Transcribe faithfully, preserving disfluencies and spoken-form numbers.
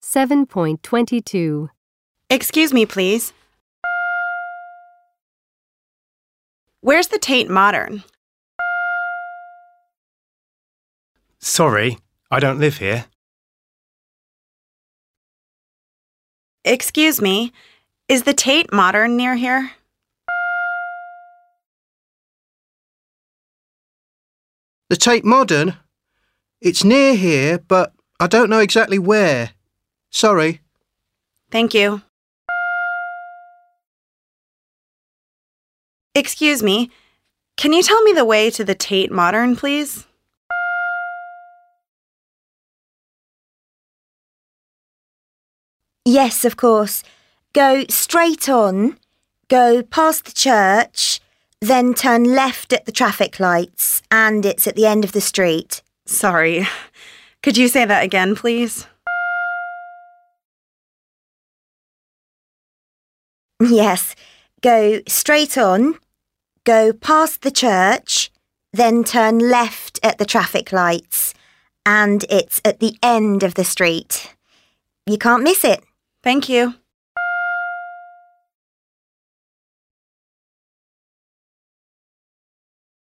seven point twenty-two. Excuse me, please. Where's the Tate Modern? Sorry, I don't live here. Excuse me, is the Tate Modern near here? The Tate Modern? It's near here, but I don't know exactly where. Sorry. Thank you. Excuse me, can you tell me the way to the Tate Modern, please? Yes, of course. Go straight on, go past the church, then turn left at the traffic lights, and it's at the end of the street. Sorry. Could you say that again, please? Yes. Go straight on, go past the church, then turn left at the traffic lights, and it's at the end of the street. You can't miss it. Thank you.